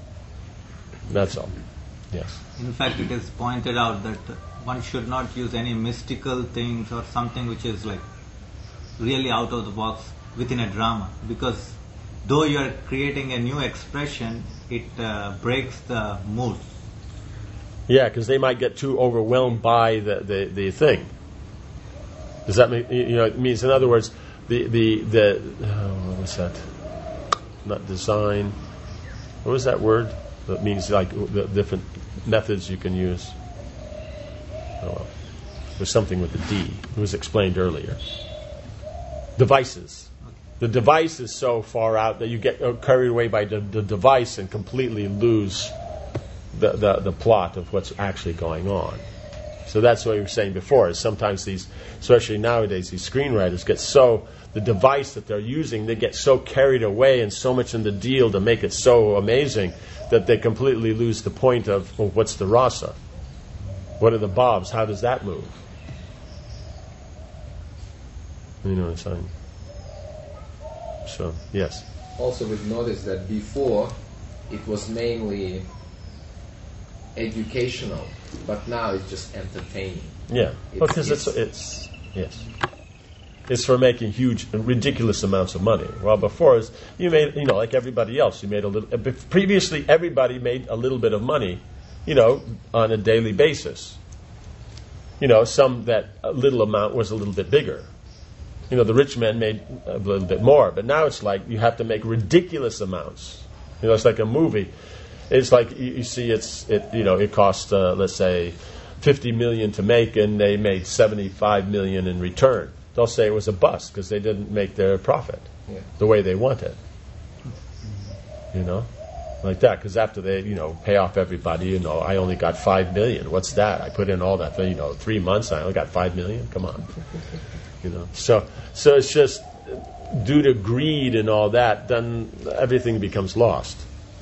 That's all. Yes. In fact, it is pointed out that one should not use any mystical things or something which is like really out of the box within a drama, because though you are creating a new expression, it uh, breaks the mood. Yeah, because they might get too overwhelmed by the, the, the thing. Does that mean, you know, it means, in other words, the, the, the oh, what was that? Not design. What was that word? That means like the different methods you can use. Oh, well. There's something with the D. It was explained earlier. Devices. The device is so far out that you get carried away by the, the device and completely lose the, the, the plot of what's actually going on. So that's what you were saying before, is sometimes these, especially nowadays, these screenwriters get so, the device that they're using, they get so carried away and so much in the deal to make it so amazing that they completely lose the point of, well, what's the rasa? What are the bobs? How does that move? You know what I'm saying? So, yes. Also, we've noticed that before it was mainly educational, but now it's just entertaining. Yeah, It's- because it's, it's, yes. It's for making huge, ridiculous amounts of money. Well, before, it's, you made, you know, like everybody else, you made a little, previously everybody made a little bit of money, you know, on a daily basis. You know, some that a little amount was a little bit bigger. You know, the rich men made a little bit more, but now it's like you have to make ridiculous amounts. You know, it's like a movie. It's like you, you see, it's it. You know, it cost uh, let's say fifty million to make, and they made seventy-five million in return. They'll say it was a bust because they didn't make their profit Yeah. the way they wanted. You know, like that. Because after they, you know, pay off everybody, you know, I only got five million. What's that? I put in all that, you know, three months. I only got five million. Come on. You know, so so it's just due to greed and all that, then everything becomes lost.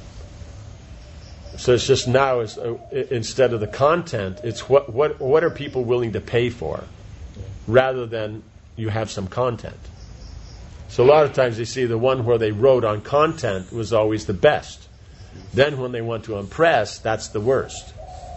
So it's just now, is uh, instead of the content, it's what what what are people willing to pay for, rather than you have some content. So a lot of times you see the one where they wrote on content was always the best. Then when they want to impress, that's the worst.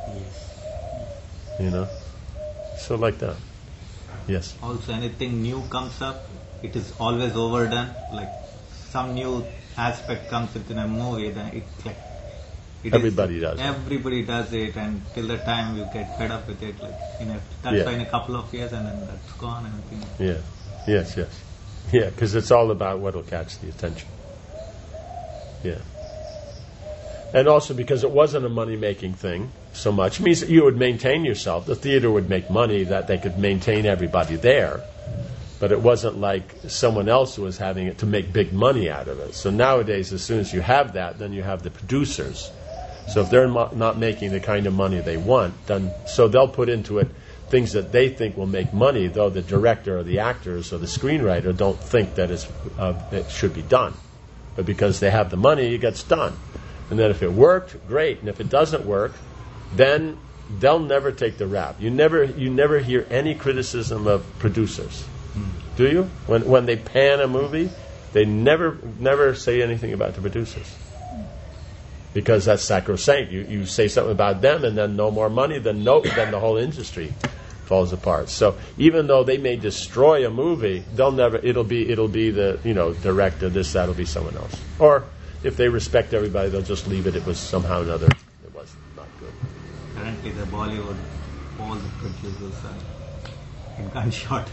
You know, so like that. Yes. Also, anything new comes up, it is always overdone. Like some new aspect comes within a movie, then it's like It Everybody is, does it. Everybody does it, and till the time you get fed up with it, like in a, that's Yeah. why in a couple of years, and then that's gone, and everything. Yeah. Yes, yes. Yeah, because it's all about what will catch the attention. Yeah. And also because it wasn't a money-making thing so much. It means that you would maintain yourself. The theater would make money that they could maintain everybody there. But it wasn't like someone else was having it to make big money out of it. So nowadays, as soon as you have that, then you have the producers. So if they're mo- not making the kind of money they want, then so they'll put into it things that they think will make money, though the director or the actors or the screenwriter don't think that it's, uh, it should be done. But because they have the money, it gets done. And then if it worked, great. And if it doesn't work, then they'll never take the rap. You never, you never hear any criticism of producers, do you? When when they pan a movie, they never never say anything about the producers. Because that's sacrosanct. You you say something about them, and then no more money, then no, then the whole industry falls apart. So even though they may destroy a movie, they'll never. It'll be it'll be the you know director. This that'll be someone else. Or if they respect everybody, they'll just leave it. It was somehow or another. It was not good. Currently, the Bollywood, all the producers are in gunshot.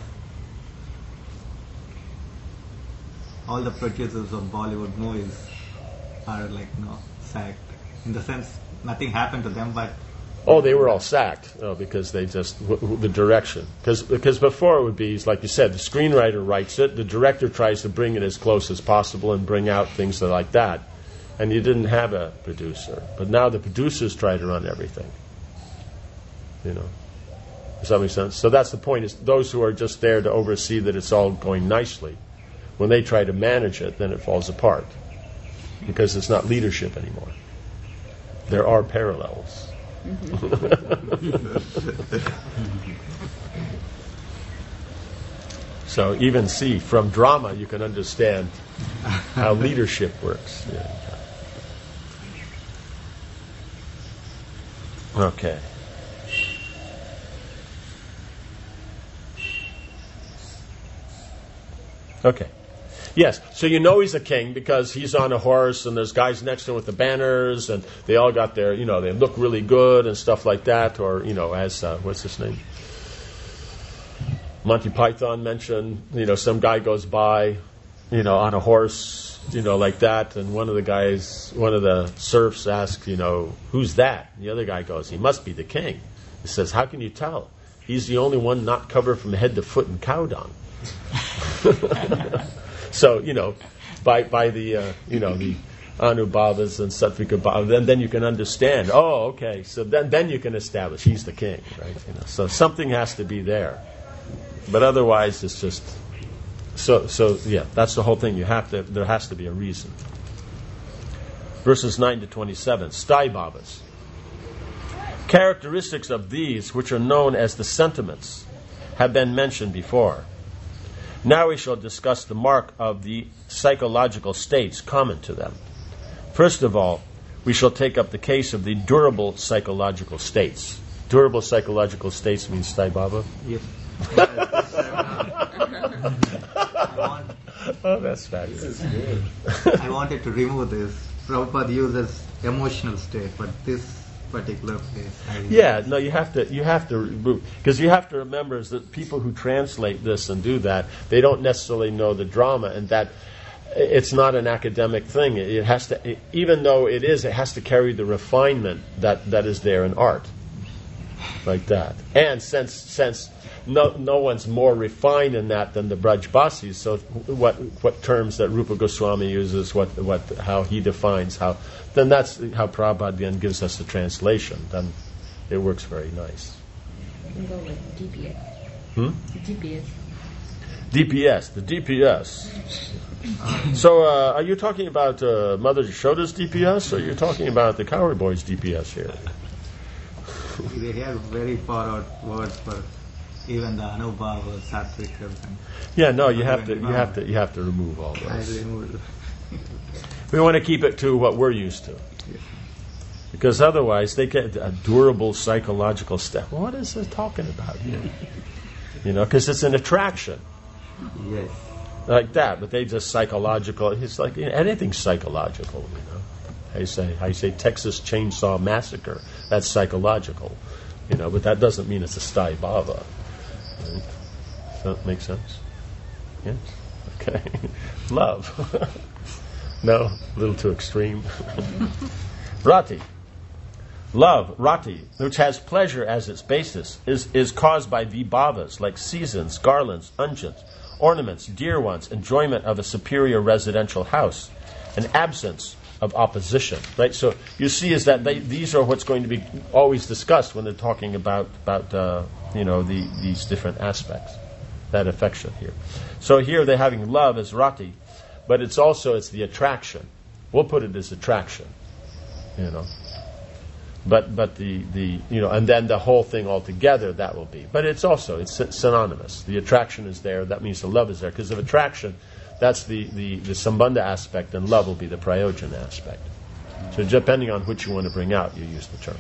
All the producers of Bollywood movies are like no sacked. In the sense, nothing happened to them, but Oh, they were all sacked oh, because they just w- w- the direction. Because because before it would be like you said, the screenwriter writes it, the director tries to bring it as close as possible and bring out things like that, and you didn't have a producer. But now the producers try to run everything. You know, does that make sense? So that's the point: is those who are just there to oversee that it's all going nicely. When they try to manage it, then it falls apart because it's not leadership anymore. There are parallels. So even see from drama you can understand how leadership works. Yeah. Okay. Okay. Yes, so you know he's a king because he's on a horse and there's guys next to him with the banners and they all got their, you know, they look really good and stuff like that. Or, you know, as, uh, what's his name? Monty Python mentioned, you know, some guy goes by, you know, on a horse, you know, like that. And one of the guys, one of the serfs asks, you know, who's that? And the other guy goes, he must be the king. He says, how can you tell? He's the only one not covered from head to foot in cow dung. So, you know, by by the, uh, you know, the Anubhavas and Sattvika Bhava, then, then you can understand, oh, okay, so then then you can establish he's the king, right? You know, so something has to be there. But otherwise it's just, so, so yeah, that's the whole thing. You have to, there has to be a reason. Verses nine to twenty-seven, Sthai Bhavas. Characteristics of these, which are known as the sentiments, have been mentioned before. Now we shall discuss the mark of the psychological states common to them. First of all, we shall take up the case of the durable psychological states. Durable psychological states means Sthai Bhava? Yes. Oh, that's fabulous. I wanted to remove this. Prabhupada uses emotional state, but this particular place. I Yeah, no, you have to, you have to, because you have to remember is that people who translate this and do that, they don't necessarily know the drama, and that it's not an academic thing. It has to, even though it is, it has to carry the refinement that, that is there in art, like that. And since since no no one's more refined in that than the Brajbasis, so what what terms that Rupa Goswami uses, what what how he defines how, then that's how Prabhupada then gives us the translation. Then it works very nice. You can go with D P S. Hmm? D P S. D P S, the D P S. So, uh, are you talking about uh, Mother Yashoda's D P S, or are you talking about the Cowrie Boys' D P S here? They have very far out words for even the Anubhava, Sattvikas, and Yeah, no, you have to, you have to, you have to remove all I those. removed. We want to keep it to what we're used to, because otherwise they get a durable psychological step. What is it talking about here? You know, because it's an attraction. Yes. Like that, but they just psychological. It's like, you know, anything's psychological, you know. I say, I say Texas Chainsaw Massacre. That's psychological, you know, but that doesn't mean it's a sthai bhava. Right? Does that make sense? Yes? Okay. Love. No? A little too extreme. Rati. Love, rati, which has pleasure as its basis, is, is caused by vibhavas like seasons, garlands, unguents, ornaments, dear ones, enjoyment of a superior residential house, an absence of opposition. Right. So you see, is that they, these are what's going to be always discussed when they're talking about about uh, you know the, these different aspects, that affection here. So here they're having love as rati, but it's also it's the attraction. We'll put it as attraction. You know. But but the, the you know and then the whole thing altogether that will be. But it's also it's synonymous. The attraction is there. That means the love is there. Because of attraction, that's the, the, the sambandha aspect, and love will be the prayojana aspect. So depending on which you want to bring out, you use the term.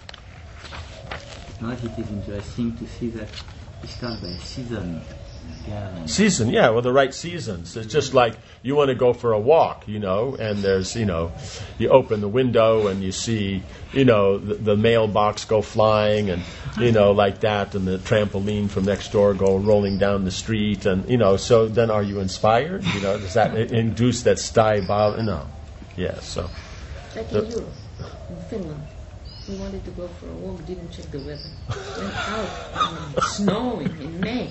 Now it is interesting to see that it starts by season. Yeah. Season, yeah, well, the right seasons. It's just like you want to go for a walk, you know, and there's, you know, you open the window and you see, you know, the, the mailbox go flying and, you know, like that, and the trampoline from next door go rolling down the street, and, you know, so then are you inspired? You know, does that induce that sthai bhava? No. Yeah, so. Like in Europe, in Finland. We wanted to go for a walk, didn't check the weather. Went out, um, snowing in May.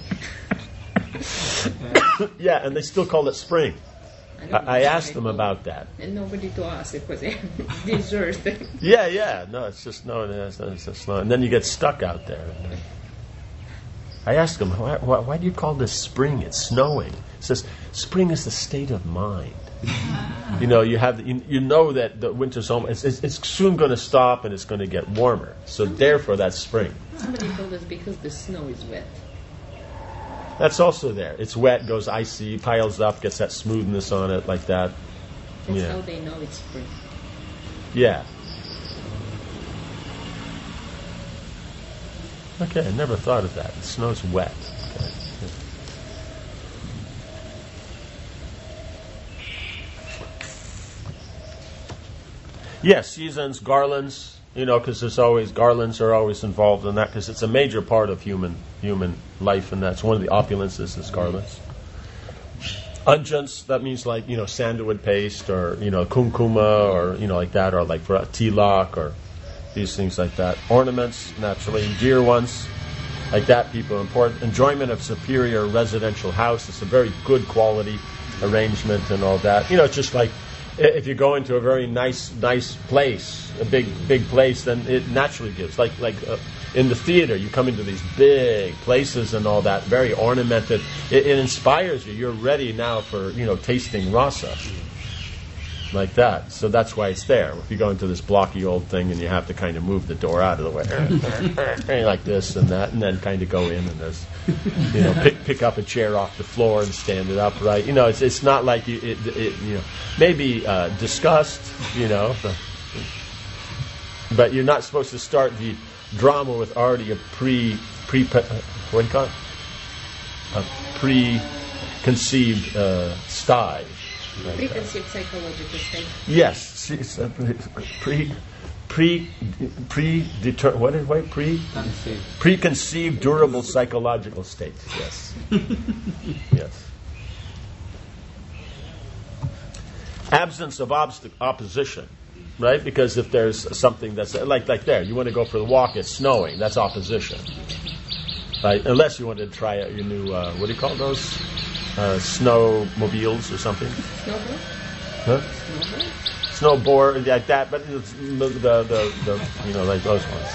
Yeah, and they still call it spring. I, I, I asked them about that. And nobody to ask it was a dessert. Yeah, yeah. No, it's just no. It's, it's just no. And then you get stuck out there. I asked them, why, why, why do you call this spring? It's snowing. It says spring is the state of mind. You know, you have you, you know that the winter's almost it's, it's soon going to stop and it's going to get warmer. So therefore, that's spring. Somebody told us because the snow is wet. That's also there. It's wet, goes icy, piles up, gets that smoothness on it, like that. That's Yeah. how they know it's spring. Yeah. Okay, I never thought of that. It snows wet. Okay. Yes, seasons, garlands. You know, because there's always garlands are always involved in that, because it's a major part of human human life, and that's one of the opulences is garlands. Unguents, that means like, you know, sandalwood paste, or, you know, kumkuma, or, you know, like that, or like for a tilak, or these things like that. Ornaments, naturally, dear ones, like that, people important. Enjoyment of superior residential house. It's a very good quality arrangement and all that. You know, it's just like if you go into a very nice, nice place, a big, big place, then it naturally gives. Like, like uh, in the theater, you come into these big places and all that, very ornamented. It, it inspires you. You're ready now for, you know, tasting rasa, like that. So that's why it's there. If you go into this blocky old thing and you have to kind of move the door out of the way, like this and that, and then kind of go in and there's, you know, pick pick up a chair off the floor and stand it upright. You know, it's it's not like you, it, it you know, maybe uh, disgust, you know, but you're not supposed to start the drama with already a pre pre what do you call it? A preconceived uh, sthai. Like Preconceived psychological state. Yes, it's a pre pre pre deter what is what pre Conceived. preconceived durable psychological state. Yes, yes. Absence of obst- opposition, right? Because if there's something that's like like there, you want to go for the walk, it's snowing. That's opposition, right? Unless you want to try out your new uh, what do you call those? Uh, snowmobiles or something. Snowboard? Huh? Snowboard? Snowboard, like that, but it's the, the, the, the you know, like those ones.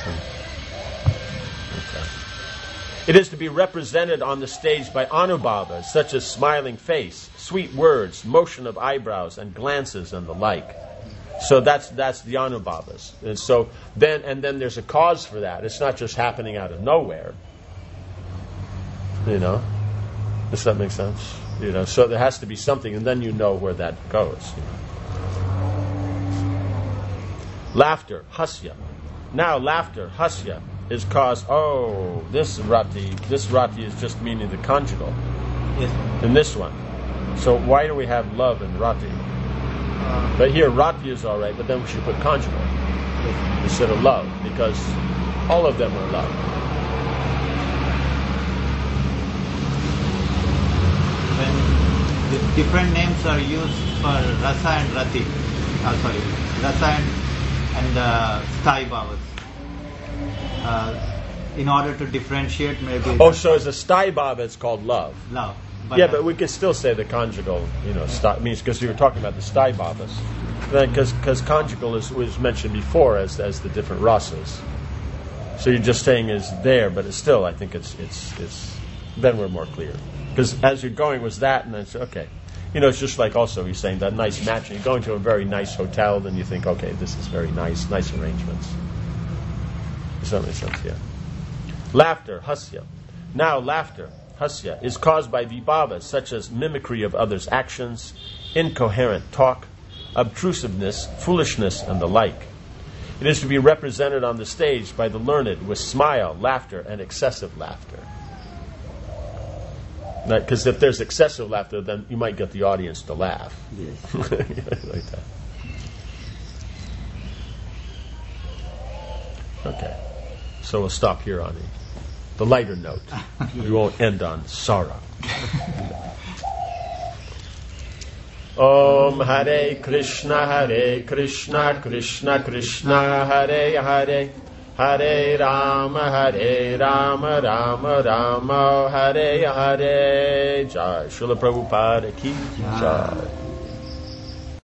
Okay. It is to be represented on the stage by anubhavas, such as smiling face, sweet words, motion of eyebrows, and glances, and the like. So that's that's the anubhavas. And so then, and then there's a cause for that. It's not just happening out of nowhere. You know. Does that make sense? You know, so there has to be something, and then you know where that goes. You know. Laughter, hasya. Now, laughter, hasya, is caused. Oh, this rati, this rati is just meaning the conjugal. Yes. In this one, so why do we have love and rati? Uh, But here, rati is all right, but then we should put conjugal instead of love, because all of them are love. when the different names are used for rasa and rati, uh, sorry, rasa and, and uh, sthai bhavas, uh, in order to differentiate maybe Oh, so as a sthai bhava, it's called love. love. Yeah, but we can still say the conjugal, you know, sti- means because we were talking about the sthai bhavas. Because conjugal is, was mentioned before as as the different rasas. So you're just saying is there, but it's still, I think it's it's it's. Then we're more clear. Because as you're going was that, and then it's okay. You know, it's just like also he's saying that nice matching. You're going to a very nice hotel, then you think, okay, this is very nice, nice arrangements. Does that make sense? Yeah. Laughter, hasya. Now laughter, hasya, is caused by vibhavas such as mimicry of others' actions, incoherent talk, obtrusiveness, foolishness, and the like. It is to be represented on the stage by the learned with smile, laughter, and excessive laughter. Because if there's excessive laughter, then you might get the audience to laugh. Yes. Like that. Okay. So we'll stop here on the, the lighter note. We won't end on sorrow. Om Hare Krishna Hare Krishna Krishna Krishna Hare Hare Hare Rama Hare Rama Rama Rama Hare Hare Jai Srila Prabhupada Ki Jai.